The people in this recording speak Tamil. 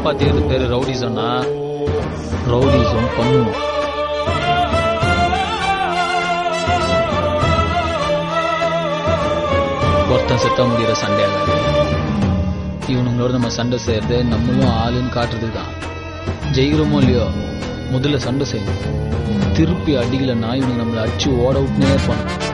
காப்பாத்திக்கிறது பேரு ரவுடிசம்னா ரவுடிசம் பண்ணுவோம். ஒருத்தன் செத்த முடிகிற சண்டையாக இவனுங்களோட நம்ம சண்டை செய்யறது நம்மளும் ஆளுன்னு காட்டுறதுக்கு தான். ஜெயிக்கிறோமோ இல்லையோ முதல்ல சண்டை செய்யணும். திருப்பி அடிக்கலைன்னா இவனுக்கு நம்மளை அடிச்சு ஓட விட்டுனே இருப்பான்.